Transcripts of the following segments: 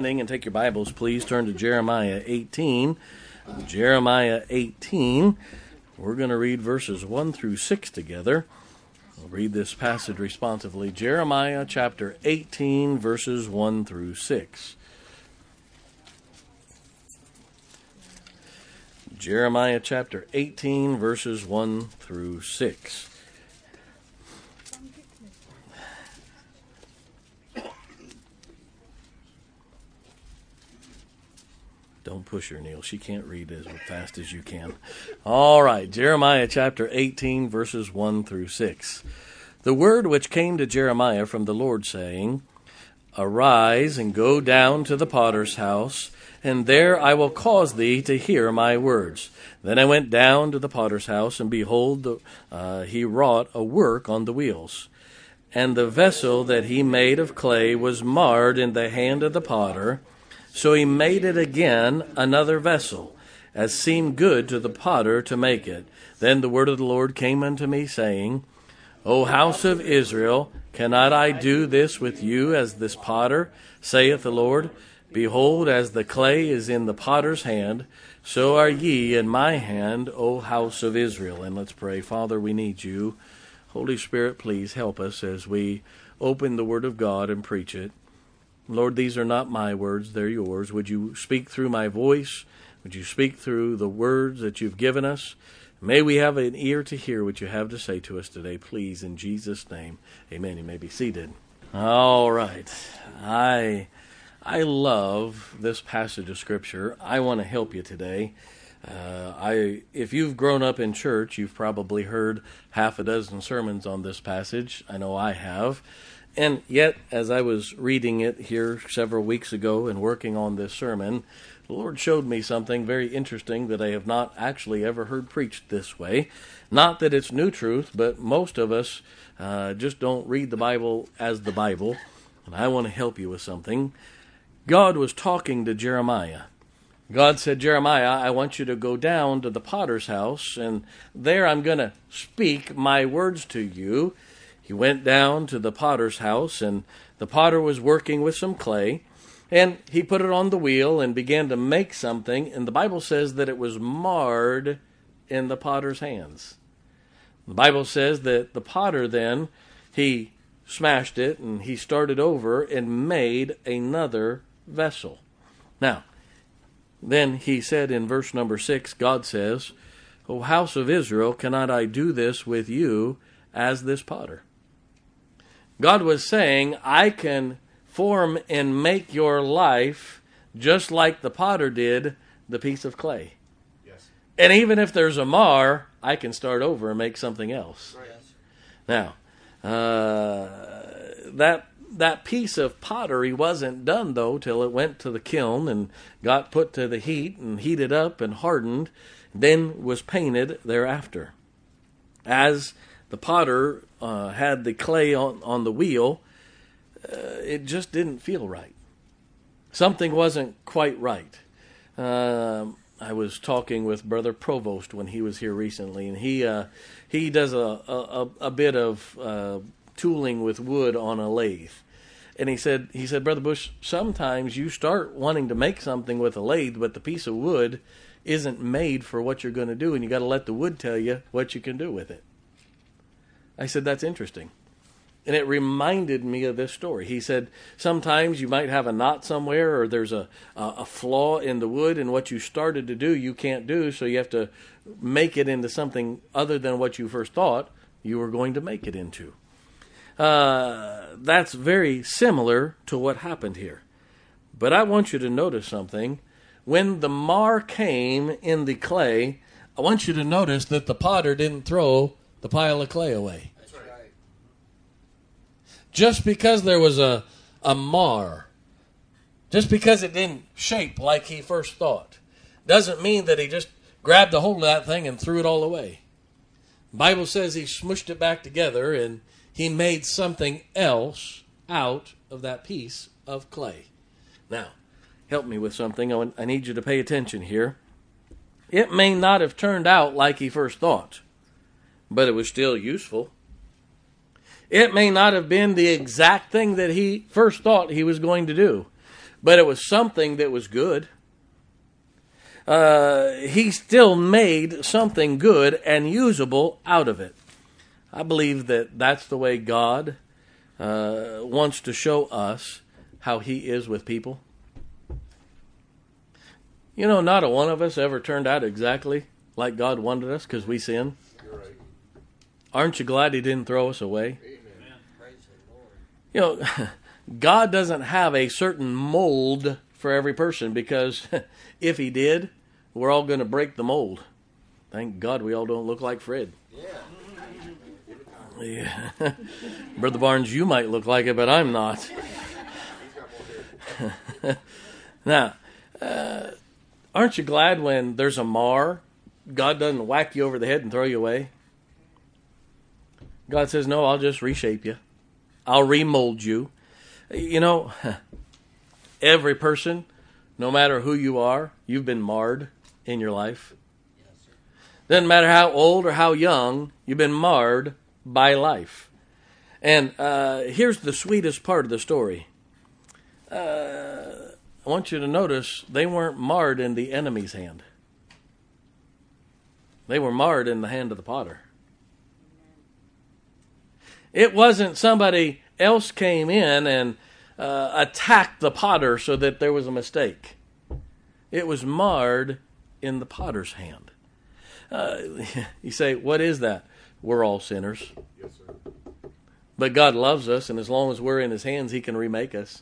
And take your Bibles, please. Turn to Jeremiah 18. Jeremiah 18. We're going to read verses 1 through 6 together. We'll read this passage responsively. Jeremiah chapter 18, verses 1 through 6. Jeremiah chapter 18, verses 1 through 6. Don't push her, Neil. She can't read as fast as you can. All right, Jeremiah chapter 18, verses 1 through 6. The word which came to Jeremiah from the Lord, saying, Arise and go down to the potter's house, and there I will cause thee to hear my words. Then I went down to the potter's house, and behold, he wrought a work on the wheels. And the vessel that he made of clay was marred in the hand of the potter. So he made it again another vessel, as seemed good to the potter to make it. Then the word of the Lord came unto me, saying, O house of Israel, cannot I do this with you as this potter, saith the Lord? Behold, as the clay is in the potter's hand, so are ye in my hand, O house of Israel. And let's pray. Father, we need you. Holy Spirit, please help us as we open the word of God and preach it. Lord, these are not my words, they're yours. Would you speak through my voice? Would you speak through the words that you've given us? May we have an ear to hear what you have to say to us today, please, in Jesus' name. Amen. You may be seated. All right. I love this passage of Scripture. I want to help you today. If you've grown up in church, you've probably heard half a dozen sermons on this passage. I know I have. And yet, as I was reading it here several weeks ago and working on this sermon, the Lord showed me something very interesting that I have not actually ever heard preached this way. Not that it's new truth, but most of us just don't read the Bible as the Bible. And I want to help you with something. God was talking to Jeremiah. God said, Jeremiah, I want you to go down to the potter's house, and there I'm going to speak my words to you. He went down to the potter's house, and the potter was working with some clay, and he put it on the wheel and began to make something, and the Bible says that it was marred in the potter's hands. The Bible says that the potter then, he smashed it, and he started over and made another vessel. Now, then he said in verse number 6, God says, O house of Israel, cannot I do this with you as this potter? God was saying, I can form and make your life just like the potter did the piece of clay. Yes. And even if there's a mar, I can start over and make something else. Right. Now, that piece of pottery wasn't done, though, till it went to the kiln and got put to the heat and heated up and hardened, then was painted thereafter. As the potter had the clay on the wheel, it just didn't feel right. Something wasn't quite right. I was talking with Brother Provost when he was here recently, and he does a bit of tooling with wood on a lathe. And he said, Brother Bush, sometimes you start wanting to make something with a lathe, but the piece of wood isn't made for what you're going to do, and you got to let the wood tell you what you can do with it. I said, that's interesting. And it reminded me of this story. He said, sometimes you might have a knot somewhere, or there's a flaw in the wood, and what you started to do you can't do, so you have to make it into something other than what you first thought you were going to make it into. That's very similar to what happened here. But I want you to notice something. When the mar came in the clay, I want you to notice that the potter didn't throw the pile of clay away. That's right. Just because there was a mar, just because it didn't shape like he first thought, doesn't mean that he just grabbed a hold of that thing and threw it all away. The Bible says he smushed it back together and he made something else out of that piece of clay. Now, help me with something. I need you to pay attention here. It may not have turned out like he first thought, but it was still useful. It may not have been the exact thing that he first thought he was going to do, but it was something that was good. He still made something good and usable out of it. I believe that that's the way God wants to show us how He is with people. You know, not a one of us ever turned out exactly like God wanted us because we sinned. Right. Aren't you glad He didn't throw us away? Amen. Praise the Lord. You know, God doesn't have a certain mold for every person, because if He did, we're all going to break the mold. Thank God we all don't look like Fred. Yeah. Yeah. Brother Barnes, you might look like it, but I'm not. He's got more hair. Now, aren't you glad when there's a mar, God doesn't whack you over the head and throw you away? God says, no, I'll just reshape you. I'll remold you. You know, every person, no matter who you are, you've been marred in your life. Yes, sir. Doesn't matter how old or how young, you've been marred by life. And here's the sweetest part of the story. I want you to notice they weren't marred in the enemy's hand. They were marred in the hand of the potter. It wasn't somebody else came in and attacked the potter so that there was a mistake. It was marred in the potter's hand. You say, what is that? We're all sinners. Yes, sir. But God loves us, and as long as we're in His hands, He can remake us.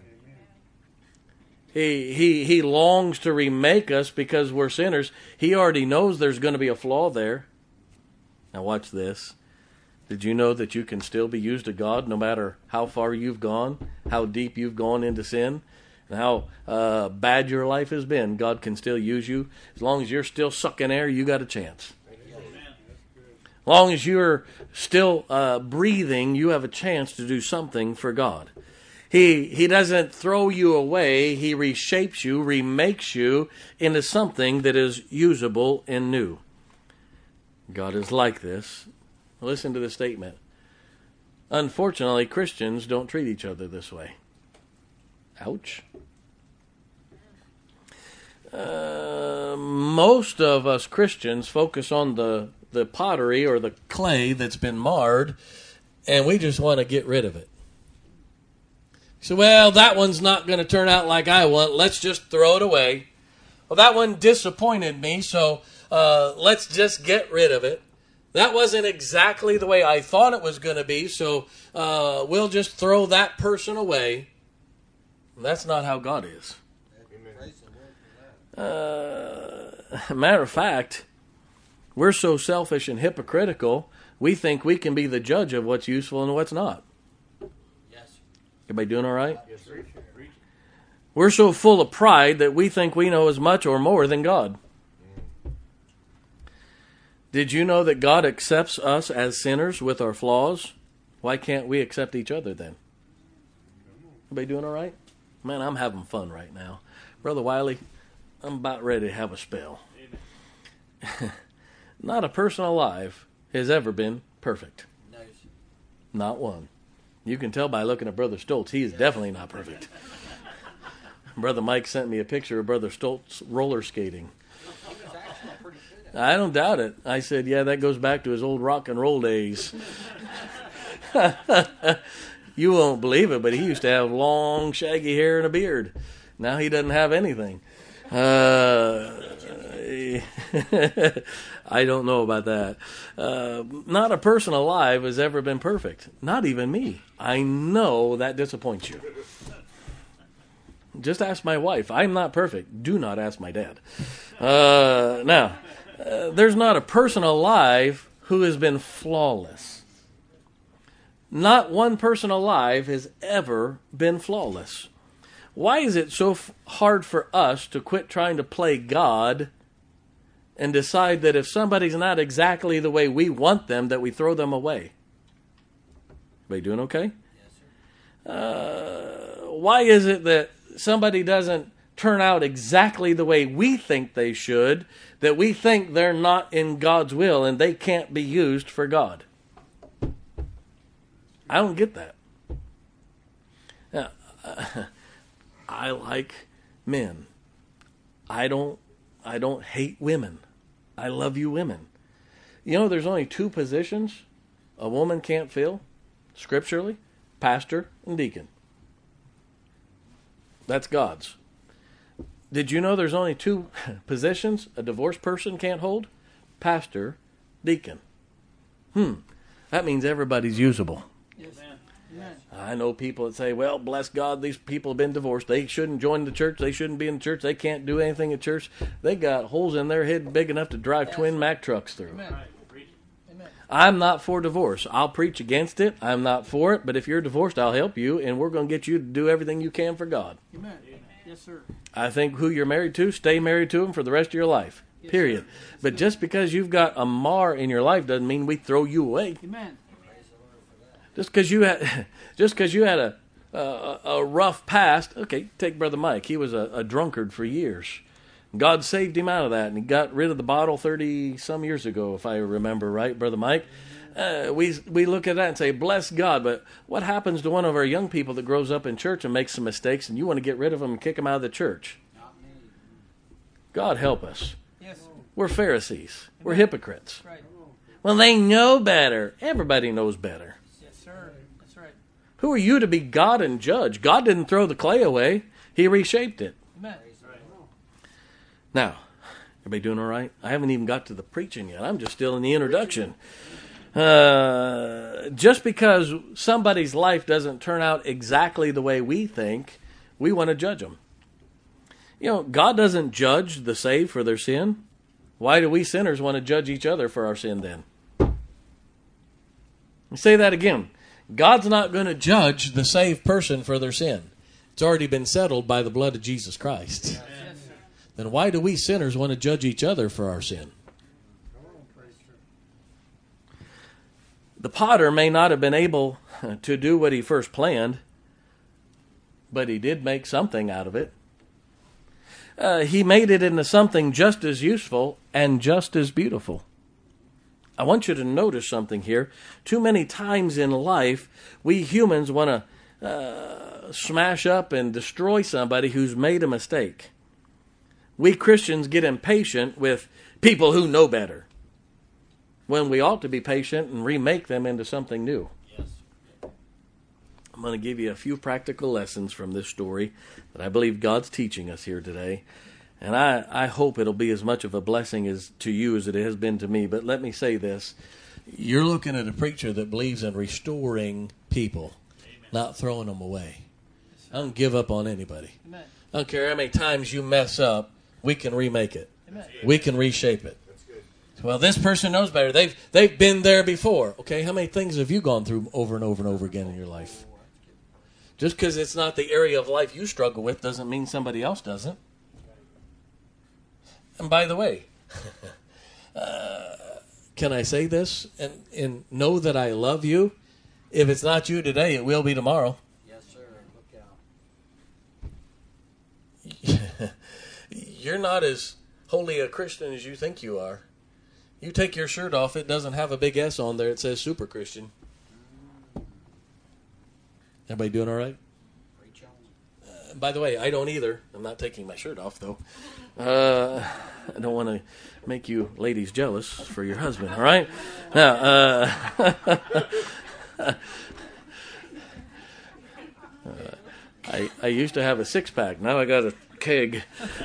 Amen. He longs to remake us because we're sinners. He already knows there's going to be a flaw there. Now watch this. Did you know that you can still be used of God no matter how far you've gone, how deep you've gone into sin, and how bad your life has been? God can still use you. As long as you're still sucking air, you got a chance. As long as you're still breathing, you have a chance to do something for God. He doesn't throw you away. He reshapes you, remakes you into something that is usable and new. God is like this. Listen to the statement. Unfortunately, Christians don't treat each other this way. Ouch. Most of us Christians focus on the pottery or the clay that's been marred, and we just want to get rid of it. So, well, that one's not going to turn out like I want. Let's just throw it away. Well, that one disappointed me, so let's just get rid of it. That wasn't exactly the way I thought it was going to be, so we'll just throw that person away. That's not how God is. Praise the Lord for that. Matter of fact, we're so selfish and hypocritical, we think we can be the judge of what's useful and what's not. Yes. Everybody doing all right? Yes, sir. We're so full of pride that we think we know as much or more than God. Did you know that God accepts us as sinners with our flaws? Why can't we accept each other then? Everybody doing all right? Man, I'm having fun right now. Brother Wiley, I'm about ready to have a spell. Not a person alive has ever been perfect. No, sir. Not one. You can tell by looking at Brother Stoltz, he is definitely not perfect. Brother Mike sent me a picture of Brother Stoltz roller skating. He was actually pretty good at I don't doubt it. I said, yeah, that goes back to his old rock and roll days. You won't believe it, but he used to have long, shaggy hair and a beard. Now he doesn't have anything. I don't know about that. Not a person alive has ever been perfect. Not even me. I know that disappoints you. Just ask my wife. I'm not perfect. Do not ask my dad. Now, there's not a person alive who has been flawless. Not one person alive has ever been flawless. Why is it so hard for us to quit trying to play God and decide that if somebody's not exactly the way we want them, that we throw them away? Everybody doing okay? Yes, sir. Why is it that somebody doesn't turn out exactly the way we think they should, that we think they're not in God's will and they can't be used for God? I don't get that. Now, I like men. I don't hate women. I love you women. You know, there's only 2 positions a woman can't fill, scripturally, pastor and deacon. That's God's. Did you know there's only 2 positions a divorced person can't hold? Pastor, deacon. That means everybody's usable. Yes. Amen. I know people that say, well, bless God, these people have been divorced. They shouldn't join the church. They shouldn't be in the church. They can't do anything in church. They got holes in their head big enough to drive twin Mack trucks through. Amen. Amen. I'm not for divorce. I'll preach against it. I'm not for it. But if you're divorced, I'll help you, and we're going to get you to do everything you can for God. Amen. Yes, sir. I think who you're married to, stay married to them for the rest of your life. Yes, period. sir. But just because you've got a mar in your life doesn't mean we throw you away. Amen. Just because you had a rough past. Okay, take Brother Mike. He was a drunkard for years. God saved him out of that, and he got rid of the bottle 30-some years ago, if I remember right, Brother Mike. We look at that and say, bless God, but what happens to one of our young people that grows up in church and makes some mistakes, and you want to get rid of them and kick them out of the church? God help us. Yes. We're Pharisees. We're hypocrites. Right. Well, they know better. Everybody knows better. Yes, sir. That's right. Who are you to be God and judge? God didn't throw the clay away. He reshaped it. Amen. Now, everybody doing all right? I haven't even got to the preaching yet. I'm just still in the introduction. Just because somebody's life doesn't turn out exactly the way we think, we want to judge them. You know, God doesn't judge the saved for their sin. Why do we sinners want to judge each other for our sin then? I'll say that again. God's not going to judge the saved person for their sin. It's already been settled by the blood of Jesus Christ. Yes, sir. Then why do we sinners want to judge each other for our sin? The potter may not have been able to do what he first planned, but he did make something out of it. He made it into something just as useful and just as beautiful. I want you to notice something here. Too many times in life, we humans want to smash up and destroy somebody who's made a mistake. We Christians get impatient with people who know better, when we ought to be patient and remake them into something new. Yes. I'm going to give you a few practical lessons from this story that I believe God's teaching us here today. And I hope it'll be as much of a blessing as to you as it has been to me. But let me say this. You're looking at a preacher that believes in restoring people, not throwing them away. I don't give up on anybody. Amen. I don't care how many times you mess up, we can remake it. Amen. We can reshape it. Well, this person knows better. They've been there before. Okay, how many things have you gone through over and over and over again in your life? Just because it's not the area of life you struggle with doesn't mean somebody else doesn't. And by the way, can I say this and know that I love you? If it's not you today, it will be tomorrow. Yes, sir. Look out. You're not as holy a Christian as you think you are. You take your shirt off, it doesn't have a big S on there. It says Super Christian. Everybody doing all right? Preach on. By the way, I don't either. I'm not taking my shirt off, though. I don't want to make you ladies jealous for your husband, all right? Now, I used to have a six-pack. Now I got a keg.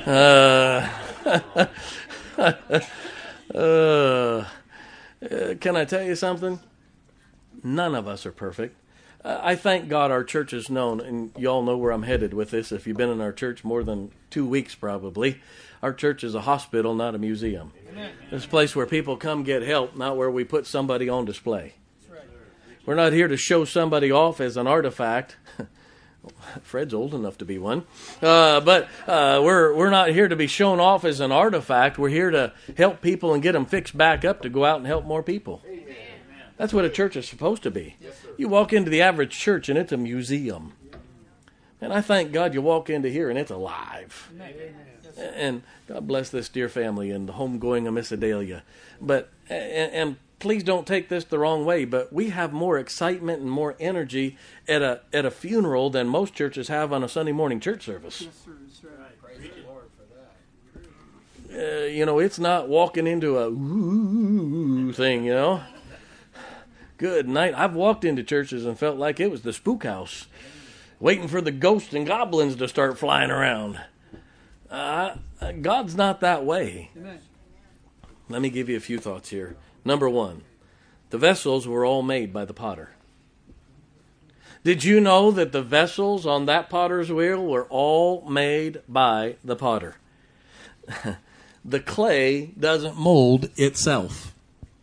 Can I tell you something? None of us are perfect. I thank God our church is known, and you all know where I'm headed with this. If you've been in our church more than 2 weeks, probably. Our church is a hospital, not a museum. Amen. It's a place where people come get help, not where we put somebody on display. That's right. We're not here to show somebody off as an artifact. Fred's old enough to be one. But we're not here to be shown off as an artifact. We're here to help people and get them fixed back up to go out and help more people. Amen. That's what a church is supposed to be. You walk into the average church and it's a museum. And I thank God you walk into here and it's alive. Amen. Yes, sir. And God bless this dear family and the homegoing of Miss Adelia. But and please don't take this the wrong way, but we have more excitement and more energy at a funeral than most churches have on a Sunday morning church service. Yes, sir. That's right. Praise the Lord for that. It's not walking into a ooh thing, Good night. I've walked into churches and felt like it was the spook house, waiting for the ghosts and goblins to start flying around. God's not that way. Amen. Let me give you a few thoughts here. Number one, the vessels were all made by the potter. Did you know that the vessels on that potter's wheel were all made by the potter? The clay doesn't mold itself.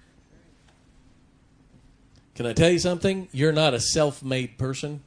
Can I tell you something? You're not a self-made person.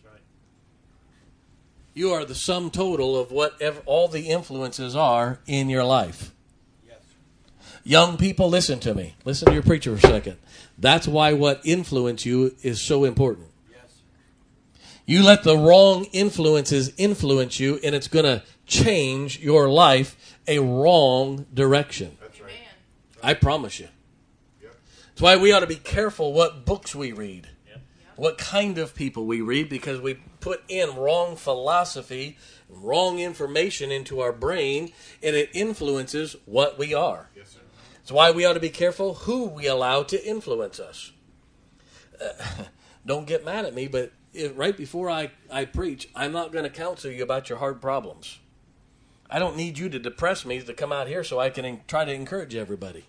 You are the sum total of whatever all the influences are in your life. Yes. Young people, listen to me. Listen to your preacher for a second. That's why what influence you is so important. Yes. You let the wrong influences influence you, and it's going to change your life a wrong direction. That's right. I promise you. Yep. That's why we ought to be careful what books we read. What kind of people we read, because we put in wrong philosophy, wrong information into our brain, and it influences what we are. Yes, sir. That's why we ought to be careful who we allow to influence us. Don't get mad at me, but right before I preach, I'm not going to counsel you about your hard problems. I don't need you to depress me to come out here so I can try to encourage everybody.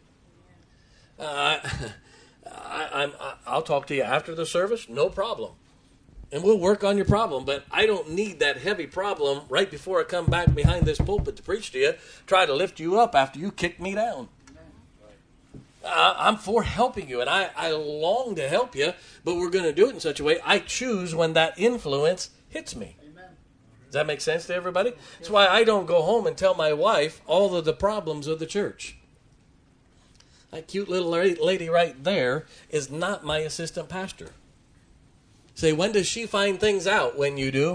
I'll talk to you after the service, no problem. And we'll work on your problem, but I don't need that heavy problem right before I come back behind this pulpit to preach to you, try to lift you up after you kick me down. I'm for helping you, and I long to help you, but we're going to do it in such a way I choose when that influence hits me. Amen. Does that make sense to everybody? That's why I don't go home and tell my wife all of the problems of the church. That cute little lady right there is not my assistant pastor. Say, when does she find things out? When you do?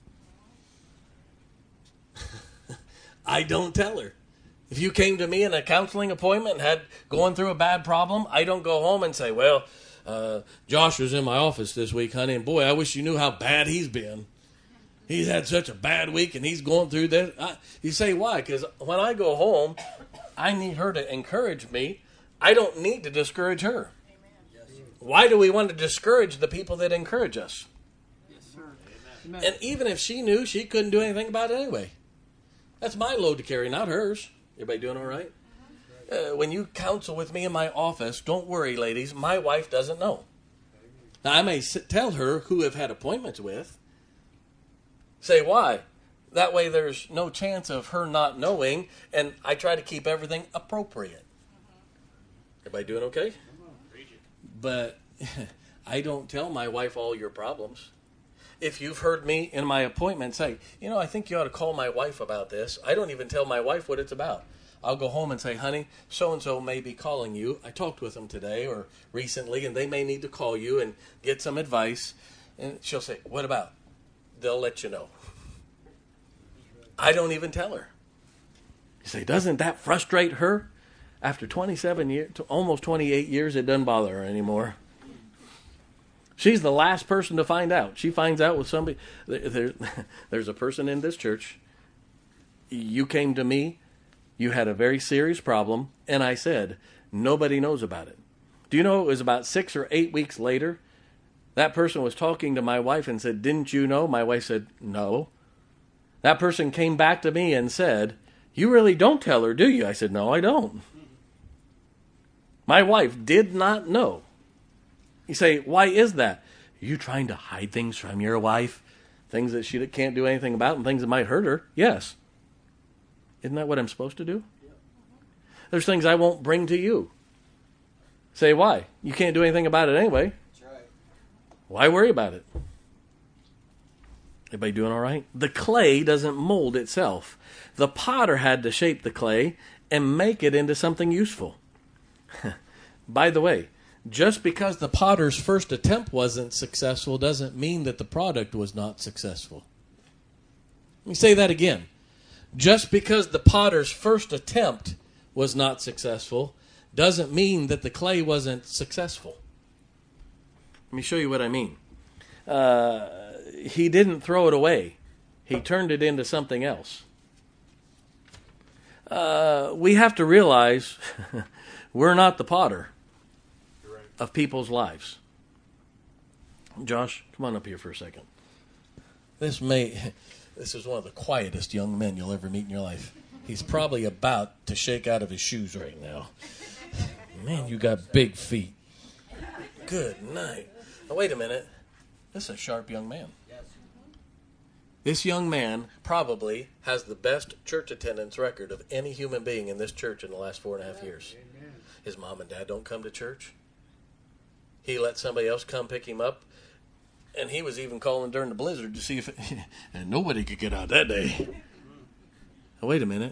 I don't tell her. If you came to me in a counseling appointment and had going through a bad problem, I don't go home and say, well, Josh was in my office this week, honey, and boy, I wish you knew how bad he's been. He's had such a bad week and he's going through this. You say, why? Because when I go home, I need her to encourage me. I don't need to discourage her. Why do we want to discourage the people that encourage us? Yes, sir. Amen. And even if she knew, she couldn't do anything about it anyway. That's my load to carry, not hers. Everybody doing all right? When you counsel with me in my office, don't worry, ladies. My wife doesn't know. Now, I may tell her who I've had appointments with. Say, why? That way there's no chance of her not knowing, and I try to keep everything appropriate. Everybody doing okay? But I don't tell my wife all your problems. If you've heard me in my appointment say, I think you ought to call my wife about this, I don't even tell my wife what it's about. I'll go home and say, honey, so-and-so may be calling you. I talked with them today or recently, and they may need to call you and get some advice. And she'll say, what about? They'll let you know. I don't even tell her. You say, doesn't that frustrate her? After 27 years, almost 28 years, it doesn't bother her anymore. She's the last person to find out. She finds out with somebody. There's a person in this church. You came to me. You had a very serious problem. And I said, nobody knows about it. Do you know it was about 6 or 8 weeks later? That person was talking to my wife and said, didn't you know? My wife said, no. That person came back to me and said, you really don't tell her, do you? I said, no, I don't. My wife did not know. You say, why is that? Are you trying to hide things from your wife? Things that she can't do anything about and things that might hurt her? Yes. Isn't that what I'm supposed to do? There's things I won't bring to you. Say, why? You can't do anything about it anyway. That's right. Why worry about it? Everybody doing all right? The clay doesn't mold itself. The potter had to shape the clay and make it into something useful. By the way, just because the potter's first attempt wasn't successful doesn't mean that the product was not successful. Let me say that again. Just because the potter's first attempt was not successful doesn't mean that the clay wasn't successful. Let me show you what I mean. He didn't throw it away. He turned it into something else. We have to realize we're not the potter of people's lives. Josh, come on up here for a second. This is one of the quietest young men you'll ever meet in your life. He's probably about to shake out of his shoes right now. Man, you got big feet. Good night. Now, wait a minute. This is a sharp young man. This young man probably has the best church attendance record of any human being in this church in the last 4.5 years. Amen. His mom and dad don't come to church. He let somebody else come pick him up. And he was even calling during the blizzard to see if and nobody could get out that day. Now, wait a minute.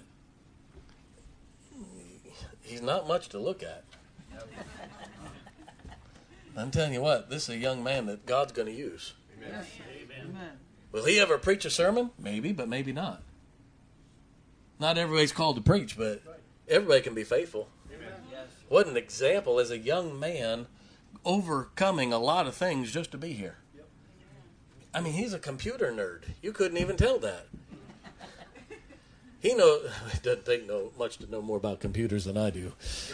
He's not much to look at. I'm telling you what, this is a young man that God's going to use. Amen. Amen. Will he ever preach a sermon? Maybe, but maybe not. Not everybody's called to preach, but everybody can be faithful. Amen. What an example as a young man overcoming a lot of things just to be here. I mean, he's a computer nerd. You couldn't even tell that. He doesn't take much to know more about computers than I do.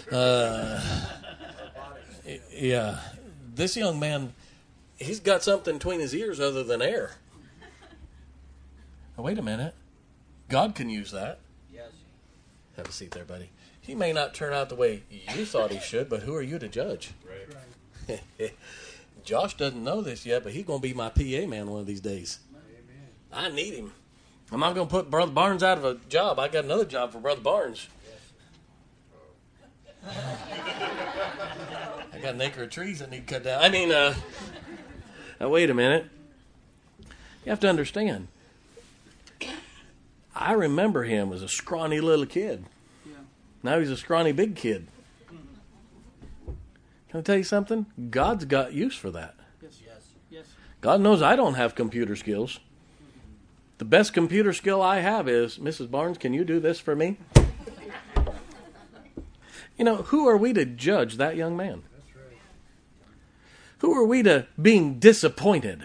Yeah, this young man, he's got something between his ears other than air. Now, wait a minute. God can use that. Yes. Have a seat there, buddy. He may not turn out the way you thought he should, but who are you to judge? Right. Josh doesn't know this yet, but he's going to be my PA man one of these days. Amen. I need him. I'm not going to put Brother Barnes out of a job. I got another job for Brother Barnes. I got an acre of trees that need cut down. I mean, now wait a minute. You have to understand. I remember him as a scrawny little kid. Yeah. Now he's a scrawny big kid. Can I tell you something? God's got use for that. Yes. Yes. God knows I don't have computer skills. The best computer skill I have is, Mrs. Barnes, can you do this for me? You know, who are we to judge that young man? That's right. Who are we to being disappointed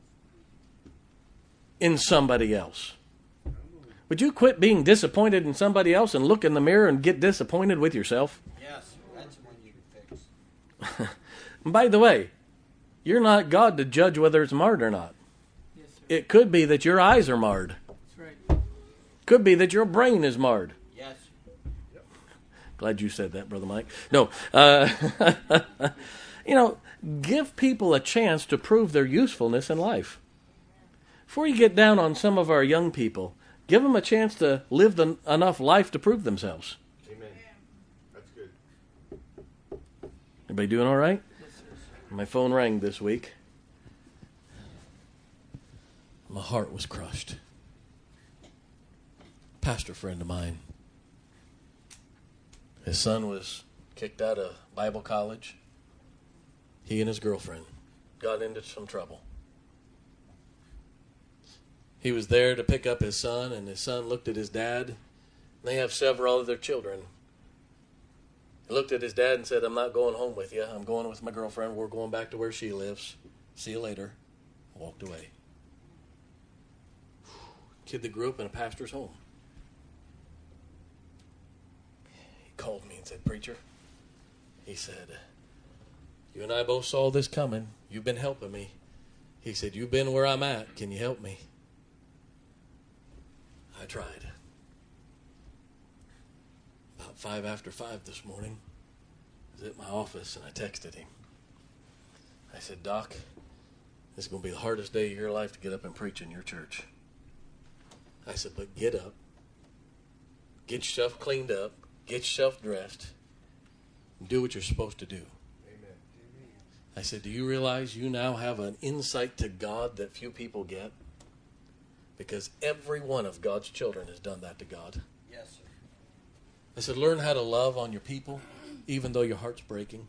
in somebody else? Would you quit being disappointed in somebody else and look in the mirror and get disappointed with yourself? Yes. That's one you can fix. And by the way, you're not God to judge whether it's marred or not. Yes, sir. It could be that your eyes are marred. That's right. Could be that your brain is marred. Yes. Glad you said that, Brother Mike. No. You know, give people a chance to prove their usefulness in life. Before you get down on some of our young people, give them a chance to live enough life to prove themselves. Amen. That's good. Everybody doing all right? Yes, sir. My phone rang this week. My heart was crushed. Pastor friend of mine. His son was kicked out of Bible college. He and his girlfriend got into some trouble. He was there to pick up his son, and his son looked at his dad. They have several other children. He looked at his dad and said, I'm not going home with you. I'm going with my girlfriend. We're going back to where she lives. See you later. Walked away. Kid that grew up in a pastor's home. He called me and said, Preacher, he said, you and I both saw this coming. You've been helping me. He said, you've been where I'm at. Can you help me? I tried. About 5 after 5 this morning, I was at my office and I texted him. I said, Doc, this is going to be the hardest day of your life to get up and preach in your church. I said, but get up, get yourself cleaned up, get yourself dressed, and do what you're supposed to do. Amen. I said, do you realize you now have an insight to God that few people get? Because every one of God's children has done that to God. Yes, sir. I said, learn how to love on your people, even though your heart's breaking.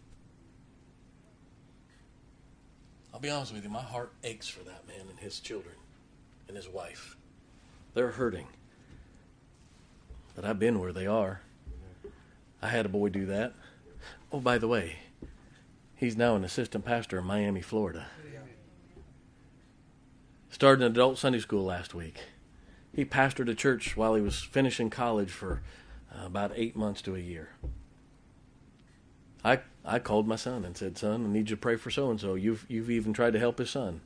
I'll be honest with you, my heart aches for that man and his children and his wife. They're hurting. But I've been where they are. I had a boy do that. Oh, by the way, he's now an assistant pastor in Miami, Florida. Started an adult Sunday school last week. He pastored a church while he was finishing college for about 8 months to a year. I called my son and said, "Son, I need you to pray for so-and-so. You've even tried to help his son."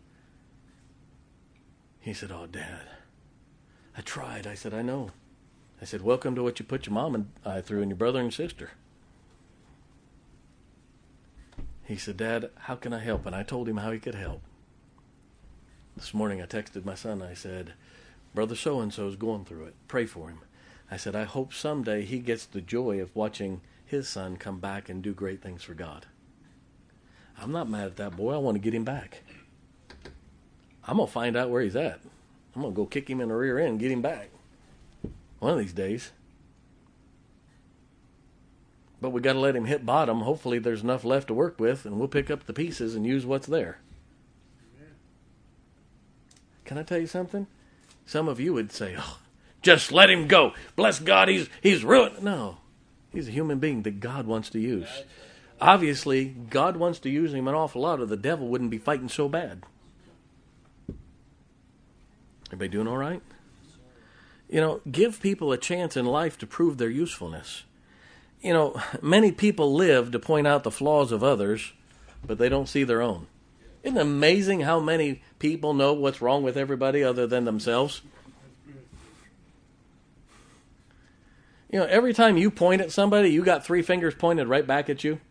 He said, "Oh, Dad, I tried." I said, "I know." I said, "Welcome to what you put your mom and I through and your brother and sister." He said, "Dad, how can I help?" And I told him how he could help. This morning I texted my son. I said, "Brother so-and-so is going through it. Pray for him." I said, "I hope someday he gets the joy of watching his son come back and do great things for God." I'm not mad at that boy. I want to get him back. I'm going to find out where he's at. I'm going to go kick him in the rear end and get him back one of these days. But we got to let him hit bottom. Hopefully there's enough left to work with, and we'll pick up the pieces and use what's there. Can I tell you something? Some of you would say, "Oh, just let him go. Bless God, he's ruined." No, he's a human being that God wants to use. Obviously, God wants to use him an awful lot, or the devil wouldn't be fighting so bad. Everybody doing all right? You know, give people a chance in life to prove their usefulness. You know, many people live to point out the flaws of others, but they don't see their own. Isn't it amazing how many people know what's wrong with everybody other than themselves? You know, every time you point at somebody, you got 3 fingers pointed right back at you.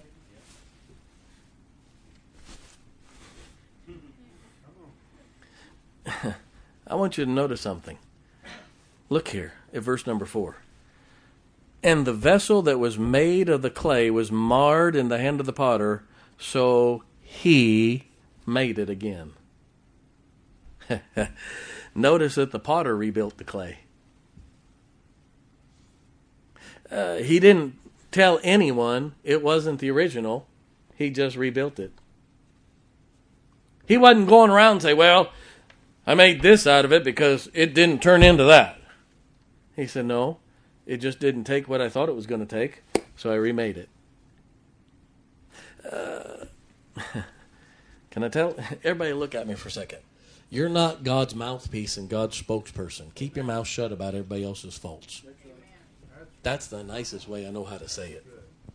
I want you to notice something. Look here at verse number 4. "And the vessel that was made of the clay was marred in the hand of the potter, so he made it again." Notice that the potter rebuilt the clay. He didn't tell anyone it wasn't the original. He just rebuilt it. He wasn't going around and say, "Well, I made this out of it because it didn't turn into that." He said, "No, it just didn't take what I thought it was going to take, so I remade it." Can I tell? Everybody look at me for a second. You're not God's mouthpiece and God's spokesperson. Keep your mouth shut about everybody else's faults. That's the nicest way I know how to say it.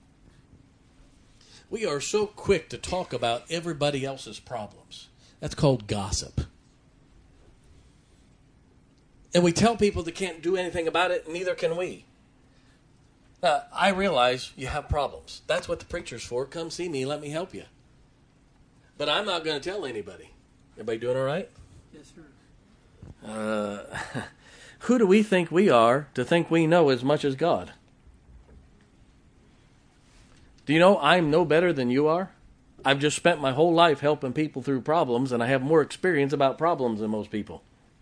We are so quick to talk about everybody else's problems. That's called gossip. And we tell people they can't do anything about it, and neither can we. I realize you have problems. That's what the preacher's for. Come see me, let me help you. But I'm not going to tell anybody. Everybody doing all right? Yes, sir. Who do we think we are to think we know as much as God? Do you know I'm no better than you are? I've just spent my whole life helping people through problems, and I have more experience about problems than most people.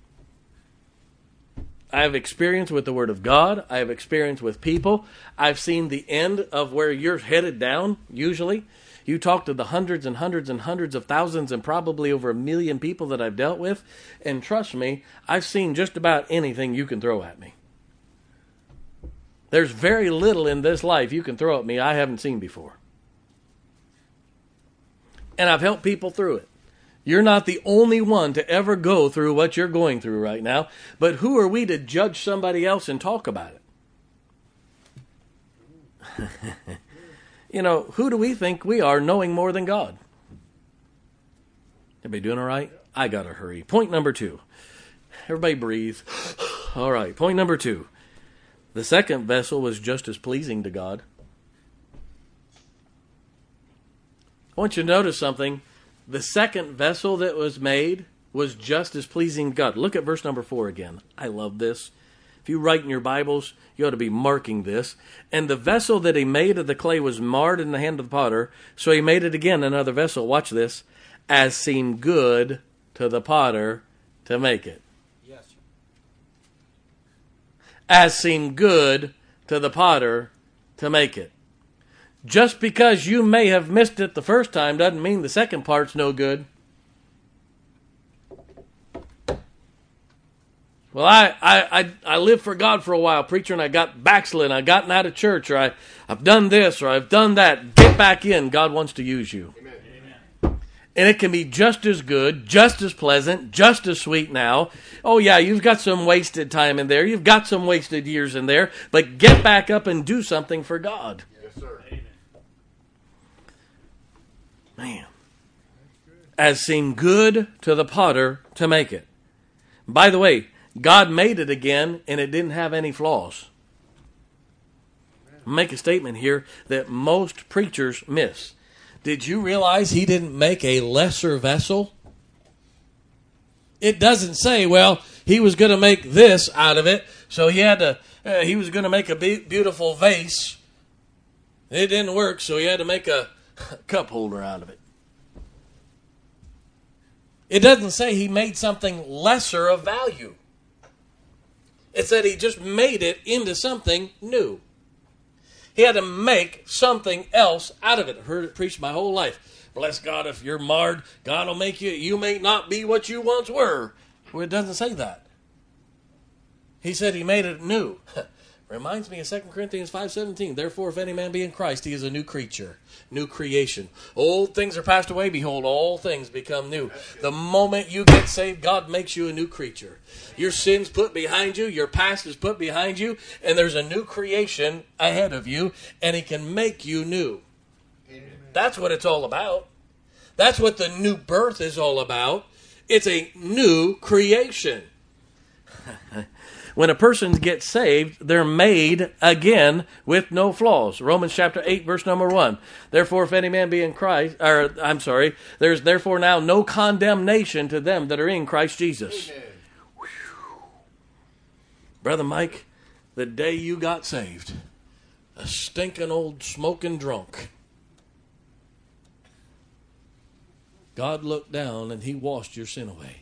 I have experience with the Word of God. I have experience with people. I've seen the end of where you're headed down, usually. You talk to the hundreds and hundreds and hundreds of thousands and probably over 1 million people that I've dealt with, and trust me, I've seen just about anything you can throw at me. There's very little in this life you can throw at me I haven't seen before. And I've helped people through it. You're not the only one to ever go through what you're going through right now, but who are we to judge somebody else and talk about it? You know, who do we think we are knowing more than God? Everybody doing all right? I got to hurry. Point number 2. Everybody breathe. All right, point number 2. The second vessel was just as pleasing to God. I want you to notice something. The second vessel that was made was just as pleasing to God. Look at verse number 4 again. I love this. If you write in your Bibles, you ought to be marking this. "And the vessel that he made of the clay was marred in the hand of the potter, so he made it again another vessel," watch this, "as seemed good to the potter to make it." Yes, sir. As seemed good to the potter to make it. Just because you may have missed it the first time doesn't mean the second part's no good. Well, I lived for God for a while, preacher, and I got backslid, I've gotten out of church, or I've done this, or I've done that. Get back in. God wants to use you. Amen. And it can be just as good, just as pleasant, just as sweet now. Oh, yeah, you've got some wasted time in there. You've got some wasted years in there. But get back up and do something for God. Yes, sir. Man. As seemed good to the potter to make it. By the way, God made it again, and it didn't have any flaws. I'll make a statement here that most preachers miss. Did you realize he didn't make a lesser vessel? It doesn't say, well, he was going to make this out of it, so he was going to make a beautiful vase. It didn't work, so he had to make a cup holder out of it. It doesn't say he made something lesser of value. It said he just made it into something new. He had to make something else out of it. I've heard it preached my whole life. Bless God, if you're marred, God will make you. You may not be what you once were. Well, it doesn't say that. He said he made it new. Reminds me of 2 Corinthians 5:17. Therefore, if any man be in Christ, he is a new creature, new creation. Old things are passed away. Behold, all things become new. The moment you get saved, God makes you a new creature. Your sin's put behind you. Your past is put behind you. And there's a new creation ahead of you. And he can make you new. Amen. That's what it's all about. That's what the new birth is all about. It's a new creation. When a person gets saved, they're made again with no flaws. Romans chapter 8, verse number 1. Therefore, if any man be in Christ, there's therefore now no condemnation to them that are in Christ Jesus. Amen. Brother Mike, the day you got saved, a stinking old smoking drunk, God looked down and he washed your sin away.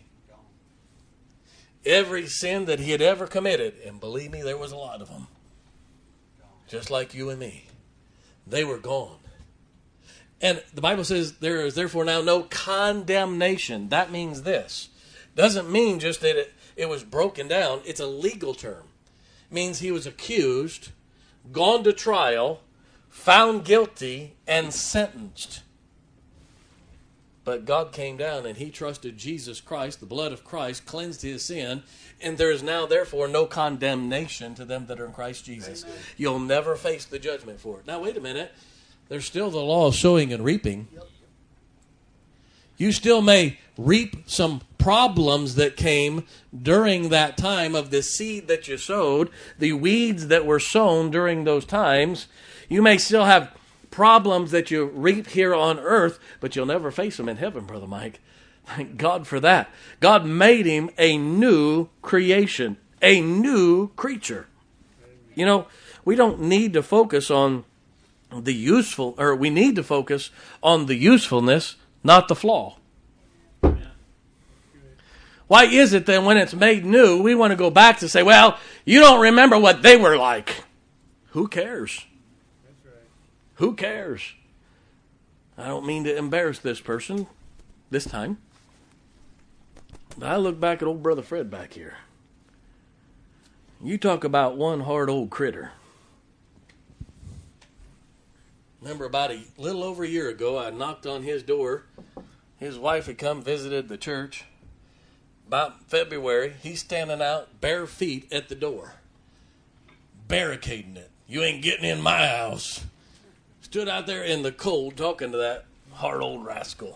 Every sin that he had ever committed, and believe me, there was a lot of them, just like you and me, they were gone. And the Bible says there is therefore now no condemnation. That means this. Doesn't mean just that it was broken down. It's a legal term. It means he was accused, gone to trial, found guilty, and sentenced. But God came down and he trusted Jesus Christ, the blood of Christ, cleansed his sin, and there is now therefore no condemnation to them that are in Christ Jesus. Amen. You'll never face the judgment for it. Now wait a minute. There's still the law of sowing and reaping. You still may reap some problems that came during that time of the seed that you sowed, the weeds that were sown during those times. You may still have problems that you reap here on earth, but you'll never face them in heaven, Brother Mike. Thank God for that. God made him a new creation, a new creature. You know, we don't need to focus on the useful, or we need to focus on the usefulness, not the flaw. Why is it that when it's made new, we want to go back to say, well, you don't remember what they were like? Who cares? Who cares? I don't mean to embarrass this person this time. But I look back at old Brother Fred back here. You talk about one hard old critter. Remember about a little over a year ago, I knocked on his door. His wife had come visited the church. About February, he's standing out bare feet at the door, barricading it. You ain't getting in my house. Stood out there in the cold talking to that hard old rascal.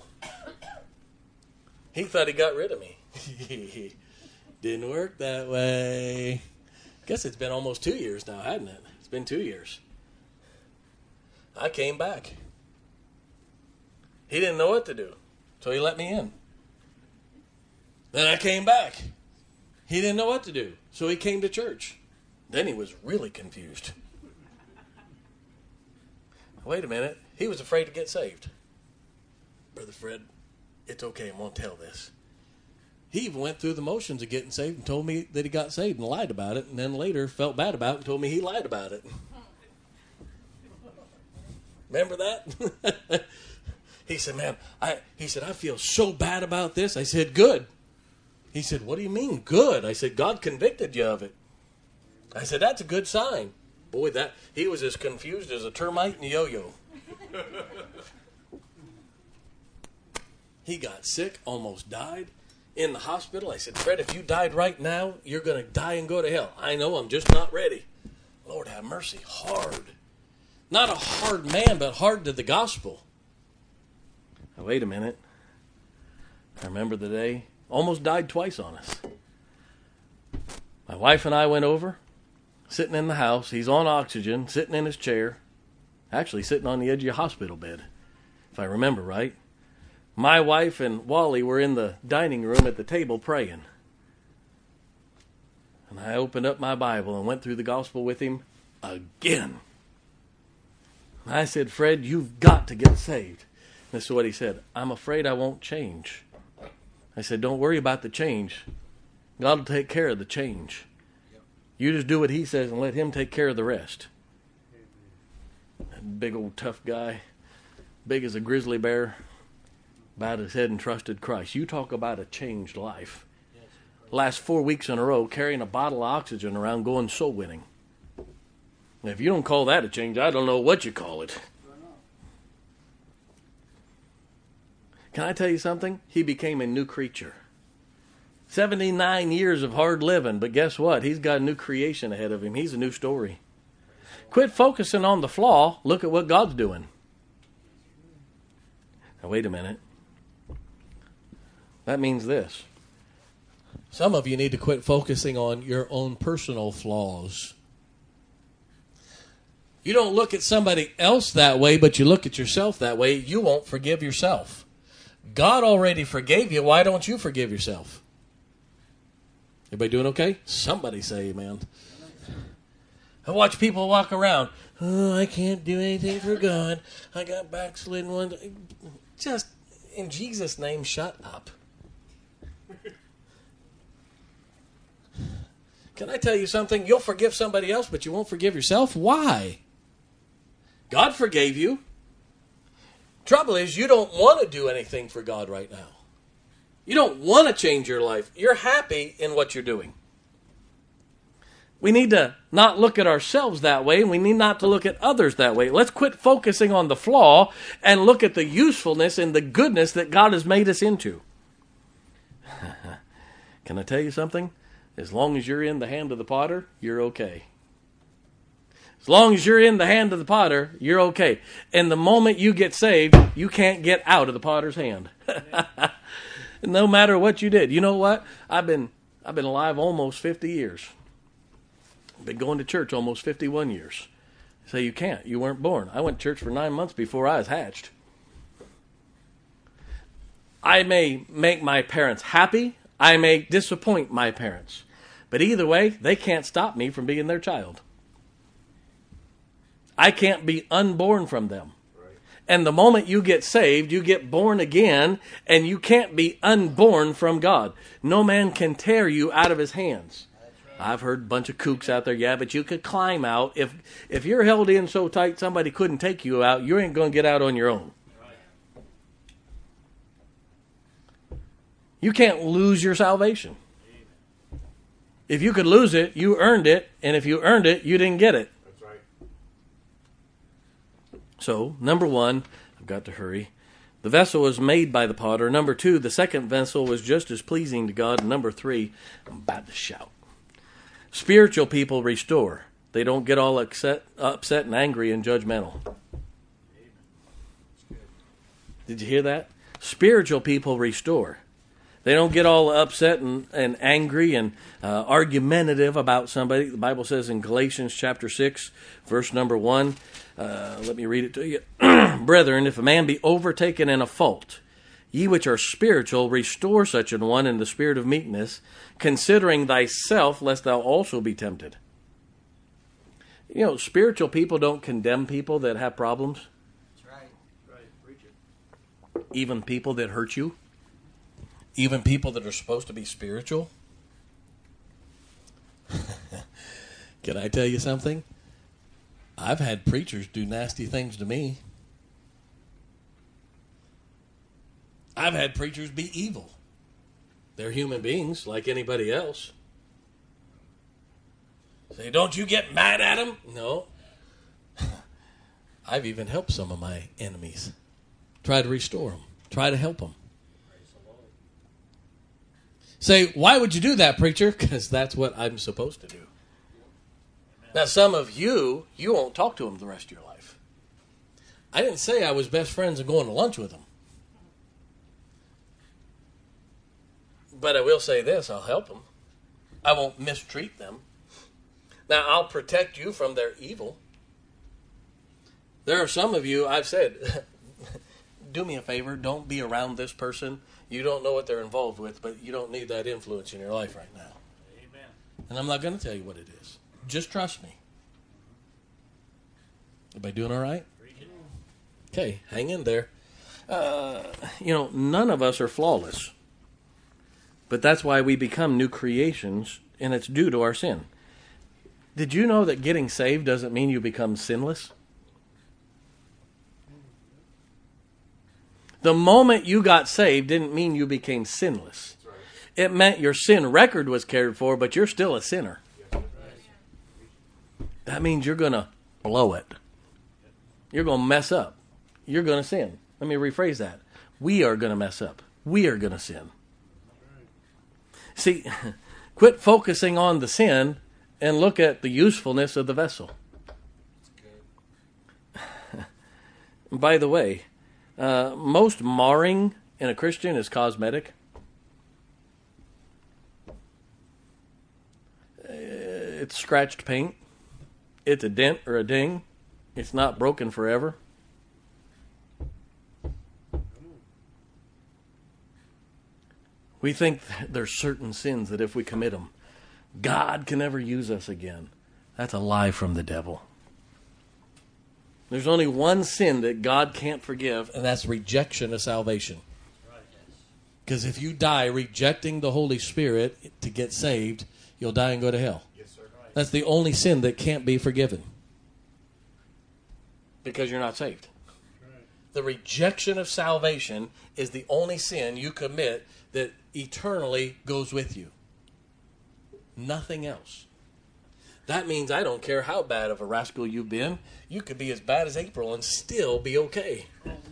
He thought he got rid of me. Didn't work that way. Guess it's been almost 2 years now, hasn't it? It's been 2 years. I came back. He didn't know what to do, so he let me in. Then I came back. He didn't know what to do, so he came to church. Then he was really confused. Wait a minute. He was afraid to get saved. Brother Fred, it's okay. I'm going to tell this. He even went through the motions of getting saved and told me that he got saved and lied about it, and then later felt bad about it and told me he lied about it. Remember that? He said, man, I feel so bad about this. I said, good. He said, what do you mean, good? I said, God convicted you of it. I said, that's a good sign. Boy, he was as confused as a termite in a yo-yo. He got sick, almost died. In the hospital, I said, Fred, if you died right now, you're going to die and go to hell. I know, I'm just not ready. Lord have mercy, hard. Not a hard man, but hard to the gospel. Now, wait a minute. I remember the day, almost died twice on us. My wife and I went over, sitting in the house. He's on oxygen, sitting in his chair. Actually, sitting on the edge of your hospital bed, if I remember right. My wife and Wally were in the dining room at the table praying. And I opened up my Bible and went through the gospel with him again. I said, Fred, you've got to get saved. This is what he said. I'm afraid I won't change. I said, don't worry about the change. God will take care of the change. You just do what he says and let him take care of the rest. That big old tough guy, big as a grizzly bear, bowed his head and trusted Christ. You talk about a changed life. Last 4 weeks in a row, carrying a bottle of oxygen around going soul winning. Now, if you don't call that a change, I don't know what you call it. Can I tell you something? He became a new creature. 79 years of hard living, but guess what? He's got a new creation ahead of him. He's a new story. Quit focusing on the flaw. Look at what God's doing. Now, wait a minute. That means this. Some of you need to quit focusing on your own personal flaws. You don't look at somebody else that way, but you look at yourself that way. You won't forgive yourself. God already forgave you. Why don't you forgive yourself? Everybody doing okay? Somebody say amen. I watch people walk around. Oh, I can't do anything for God. I got backslidden one. Just, in Jesus' name, shut up. Can I tell you something? You'll forgive somebody else, but you won't forgive yourself. Why? God forgave you. Trouble is, you don't want to do anything for God right now. You don't want to change your life. You're happy in what you're doing. We need to not look at ourselves that way, and we need not to look at others that way. Let's quit focusing on the flaw and look at the usefulness and the goodness that God has made us into. Can I tell you something? As long as you're in the hand of the potter, you're okay. As long as you're in the hand of the potter, you're okay. And the moment you get saved, you can't get out of the potter's hand. No matter what you did. You know what? I've been alive almost 50 years. I've been going to church almost 51 years. So you can't. You weren't born. I went to church for 9 months before I was hatched. I may make my parents happy. I may disappoint my parents. But either way, they can't stop me from being their child. I can't be unborn from them. Right. And the moment you get saved, you get born again, and you can't be unborn from God. No man can tear you out of his hands. Right. I've heard a bunch of kooks out there, yeah, but you could climb out. If you're held in so tight somebody couldn't take you out, you ain't going to get out on your own. Right. You can't lose your salvation. If you could lose it, you earned it. And if you earned it, you didn't get it. That's right. So, number one, I've got to hurry. The vessel was made by the potter. Number two, the second vessel was just as pleasing to God. And number three, I'm about to shout. Spiritual people restore. They don't get all upset and angry and judgmental. Did you hear that? Spiritual people restore. They don't get all upset and angry and argumentative about somebody. The Bible says in Galatians chapter 6, verse number 1, let me read it to you. Brethren, if a man be overtaken in a fault, ye which are spiritual, restore such an one in the spirit of meekness, considering thyself, lest thou also be tempted. You know, spiritual people don't condemn people that have problems. That's right. Right, preach it. Even people that hurt you. Even people that are supposed to be spiritual. Can I tell you something? I've had preachers do nasty things to me. I've had preachers be evil. They're human beings like anybody else. Say, don't you get mad at them? No. I've even helped some of my enemies. Try to restore them. Try to help them. Say, why would you do that, preacher? Because that's what I'm supposed to do. Now, some of you won't talk to them the rest of your life. I didn't say I was best friends and going to lunch with them. But I will say this, I'll help them. I won't mistreat them. Now, I'll protect you from their evil. There are some of you, I've said, do me a favor, don't be around this person. You don't know what they're involved with, but you don't need that influence in your life right now. Amen. And I'm not going to tell you what it is. Just trust me. Everybody doing all right? Okay, hang in there. None of us are flawless. But that's why we become new creations, and it's due to our sin. Did you know that getting saved doesn't mean you become sinless? The moment you got saved didn't mean you became sinless. Right. It meant your sin record was cared for, but you're still a sinner. That means you're going to blow it. You're going to mess up. You're going to sin. Let me rephrase that. We are going to mess up. We are going to sin. See, quit focusing on the sin and look at the usefulness of the vessel. By the way, most marring in a Christian is cosmetic. It's scratched paint. It's a dent or a ding. It's not broken forever. We think there's certain sins that if we commit them, God can never use us again. That's a lie from the devil. There's only one sin that God can't forgive, and that's rejection of salvation. Because if you die rejecting the Holy Spirit to get saved, you'll die and go to hell. Yes, sir. That's the only sin that can't be forgiven. Because you're not saved. The rejection of salvation is the only sin you commit that eternally goes with you. Nothing else. That means I don't care how bad of a rascal you've been. You could be as bad as April and still be okay.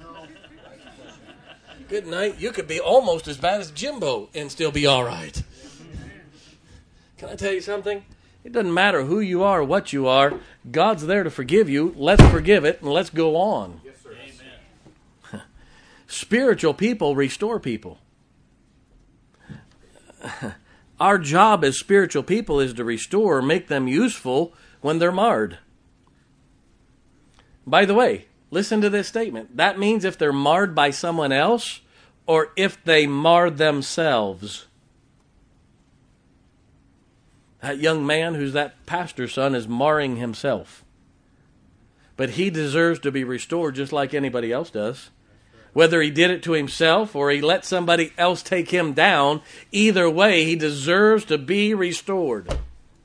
Good night. You could be almost as bad as Jimbo and still be all right. Can I tell you something? It doesn't matter who you are, what you are. God's there to forgive you. Let's forgive it and let's go on. Yes, sir. Amen. Spiritual people restore people. Our job as spiritual people is to restore, make them useful when they're marred. By the way, listen to this statement. That means if they're marred by someone else or if they mar themselves. That young man who's that pastor's son is marring himself. But he deserves to be restored just like anybody else does. Whether he did it to himself or he let somebody else take him down, either way, he deserves to be restored.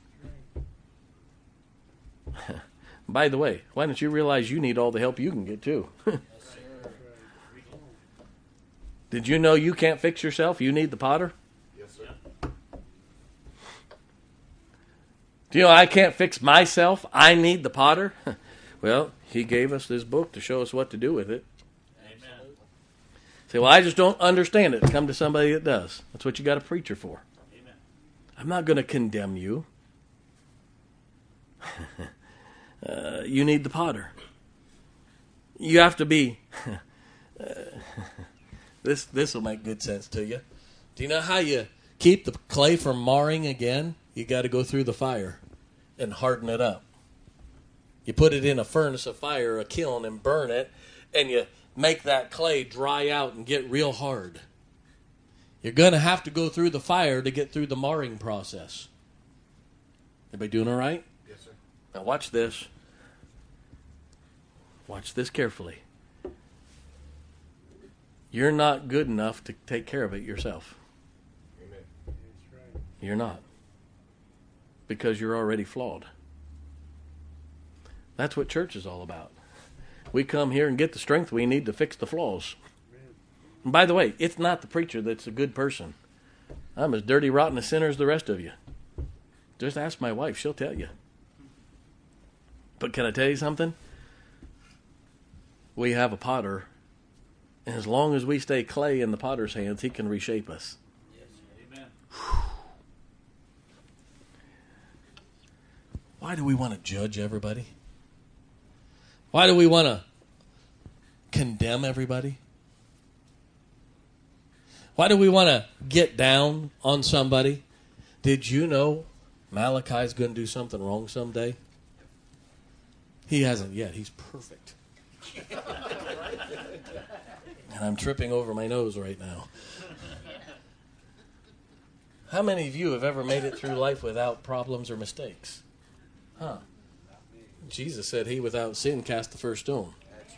By the way, why don't you realize you need all the help you can get too? Did you know you can't fix yourself? You need the potter? Yes, sir. Do you know I can't fix myself? I need the potter? Well, he gave us this book to show us what to do with it. Say, well, I just don't understand it. Come to somebody that does. That's what you got a preacher for. Amen. I'm not going to condemn you. You need the potter. You have to be... This will make good sense to you. Do you know how you keep the clay from marring again? You got to go through the fire and harden it up. You put it in a furnace of fire, a kiln, and burn it, and you make that clay dry out and get real hard. You're going to have to go through the fire to get through the marring process. Everybody doing all right? Yes, sir. Now watch this. Watch this carefully. You're not good enough to take care of it yourself. Amen. You're not. Because you're already flawed. That's what church is all about. We come here and get the strength we need to fix the flaws. And by the way, it's not the preacher that's a good person. I'm as dirty, rotten a sinner as the rest of you. Just ask my wife. She'll tell you. But can I tell you something? We have a potter, and as long as we stay clay in the potter's hands, he can reshape us. Yes. Amen. Why do we want to judge everybody? Why do we want to condemn everybody? Why do we want to get down on somebody? Did you know Malachi's going to do something wrong someday? He hasn't yet. He's perfect. And I'm tripping over my nose right now. How many of you have ever made it through life without problems or mistakes? Huh? Jesus said, he without sin cast the first stone. That's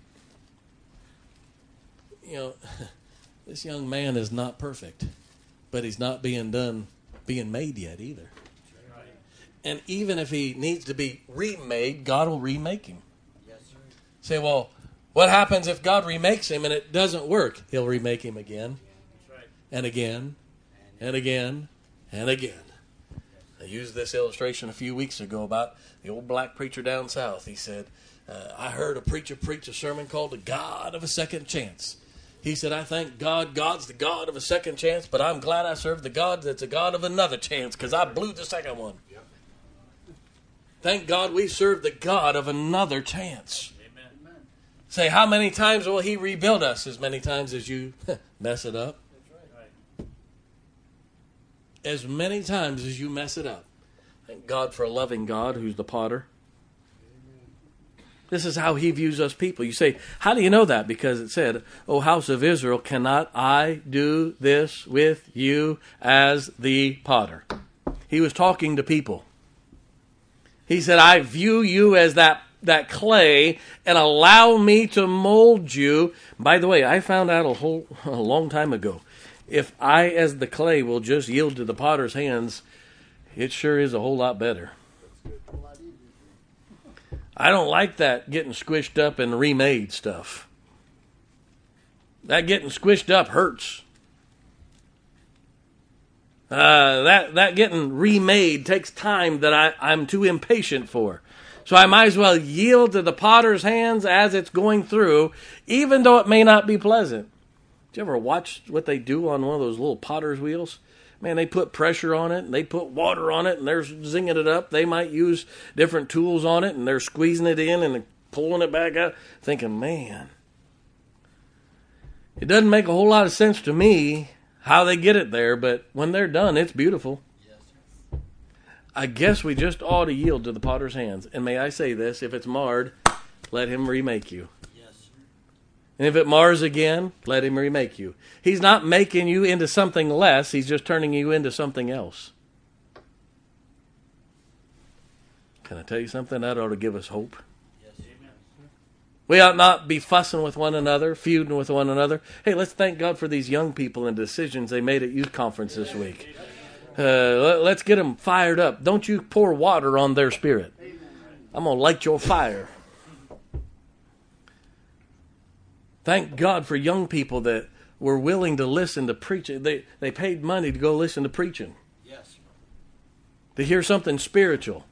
right. You know, this young man is not perfect, but he's not being made yet either. Right. And even if he needs to be remade, God will remake him. Yes, sir. Say, well, what happens if God remakes him and it doesn't work? He'll remake him again, That's right. and again, and again, and again. I used this illustration a few weeks ago about the old black preacher down south. He said, I heard a preacher preach a sermon called The God of a Second Chance. He said, I thank God, God's the God of a second chance, but I'm glad I serve the God that's a God of another chance because I blew the second one. Yep. Thank God we serve the God of another chance. Amen. Say, how many times will he rebuild us? As many times as you mess it up. Right. As many times as you mess it up. Thank God for a loving God who's the potter. This is how he views us people. You say, how do you know that? Because it said, O house of Israel, cannot I do this with you as the potter? He was talking to people. He said, I view you as that clay and allow me to mold you. By the way, I found out a long time ago, if I as the clay will just yield to the potter's hands, it sure is a whole lot better. I don't like that getting squished up and remade stuff. That getting squished up hurts. That getting remade takes time that I'm too impatient for. So I might as well yield to the potter's hands as it's going through, even though it may not be pleasant. Did you ever watch what they do on one of those little potter's wheels? Man, they put pressure on it, and they put water on it, and they're zinging it up. They might use different tools on it, and they're squeezing it in and pulling it back out, thinking, man, it doesn't make a whole lot of sense to me how they get it there, but when they're done, it's beautiful. Yes, sir. I guess we just ought to yield to the potter's hands. And may I say this, if it's marred, let him remake you. Yes, sir. And if it mars again, let him remake you. He's not making you into something less. He's just turning you into something else. Can I tell you something? That ought to give us hope. Yes, Amen. We ought not be fussing with one another, feuding with one another. Hey, let's thank God for these young people and decisions they made at youth conference this week. Let's get them fired up. Don't you pour water on their spirit. I'm going to light your fire. Thank God for young people that were willing to listen to preaching. They paid money to go listen to preaching, yes. to hear something spiritual.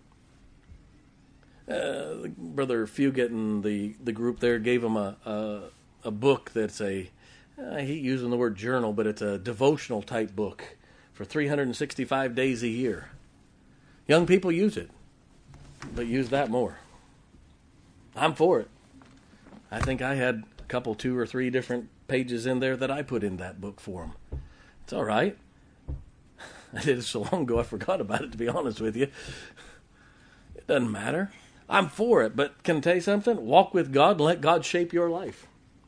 Brother Fugit and the group there gave them a book that's I hate using the word journal, but it's a devotional type book for 365 days a year. Young people use it, but use that more. I'm for it. I think I had a couple, 2 or 3 different pages in there that I put in that book for them. It's all right. I did it so long ago I forgot about it, to be honest with you. It doesn't matter. I'm for it, but can I tell you something? Walk with God and let God shape your life.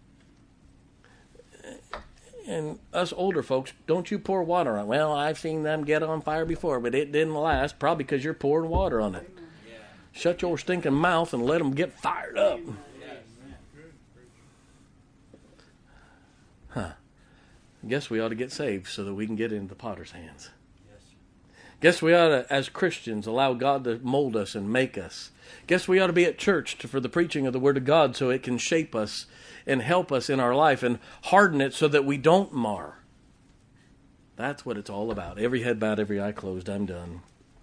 And us older folks, don't you pour water on it. Well, I've seen them get on fire before, but it didn't last, probably because you're pouring water on it. Yeah. Shut your stinking mouth and let them get fired up. Huh. I guess we ought to get saved so that we can get into the potter's hands. Yes. Guess we ought to, as Christians, allow God to mold us and make us. Guess we ought to be at church for the preaching of the Word of God so it can shape us and help us in our life and harden it so that we don't mar. That's what it's all about. Every head bowed, every eye closed. I'm done.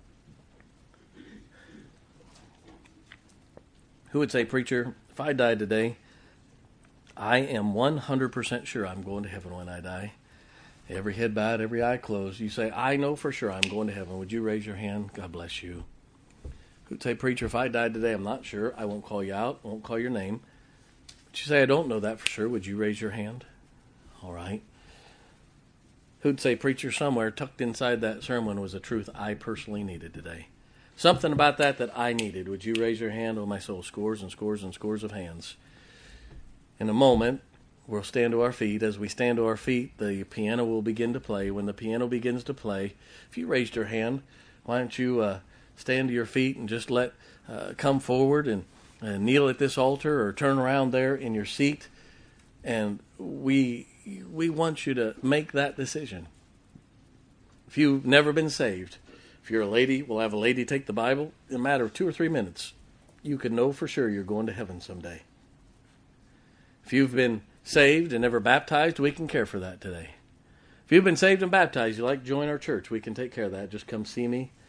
Who would say, preacher, if I died today, I am 100% sure I'm going to heaven when I die? Every head bowed, every eye closed. You say, I know for sure I'm going to heaven. Would you raise your hand? God bless you. Who'd say, preacher, if I died today, I'm not sure. I won't call you out. I won't call your name. But you say, I don't know that for sure. Would you raise your hand? All right. Who'd say, preacher, somewhere tucked inside that sermon was a truth I personally needed today? Something about that I needed. Would you raise your hand? Oh, my soul, scores and scores and scores of hands. In a moment, we'll stand to our feet. As we stand to our feet, the piano will begin to play. When the piano begins to play, if you raised your hand, why don't you stand to your feet and just come forward and kneel at this altar or turn around there in your seat. And we want you to make that decision. If you've never been saved, if you're a lady, we'll have a lady take the Bible. In a matter of 2 or 3 minutes, you can know for sure you're going to heaven someday. If you've been saved and never baptized, we can care for that today. If you've been saved and baptized, you'd like to join our church, we can take care of that. Just come see me.